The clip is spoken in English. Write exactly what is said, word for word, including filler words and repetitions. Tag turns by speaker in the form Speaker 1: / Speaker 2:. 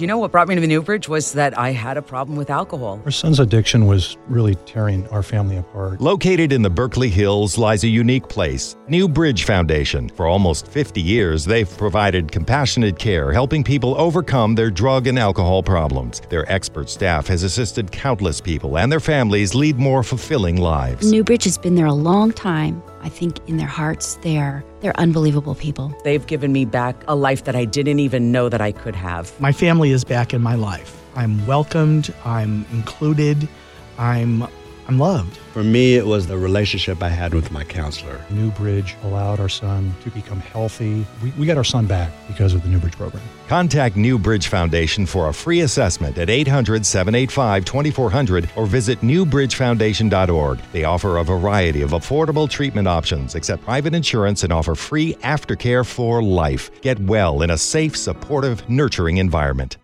Speaker 1: You know what brought me to the Newbridge was that I had a problem with alcohol.
Speaker 2: Our son's addiction was really tearing our family apart.
Speaker 3: Located in the Berkeley Hills lies a unique place, New Bridge Foundation. For almost fifty years, they've provided compassionate care, helping people overcome their drug and alcohol problems. Their expert staff has assisted countless people and their families lead more fulfilling lives.
Speaker 4: New Bridge has been there a long time. I think in their hearts, they are, they're unbelievable people.
Speaker 1: They've given me back a life that I didn't even know that I could have.
Speaker 5: My family is back in my life. I'm welcomed, I'm included, I'm I'm loved.
Speaker 6: For me, it was the relationship I had with my counselor.
Speaker 2: New Bridge allowed our son to become healthy. We, we got our son back because of the New Bridge program.
Speaker 3: Contact New Bridge Foundation for a free assessment at eight hundred, seven eight five, two four zero zero or visit new bridge foundation dot org. They offer a variety of affordable treatment options, accept private insurance, and offer free aftercare for life. Get well in a safe, supportive, nurturing environment.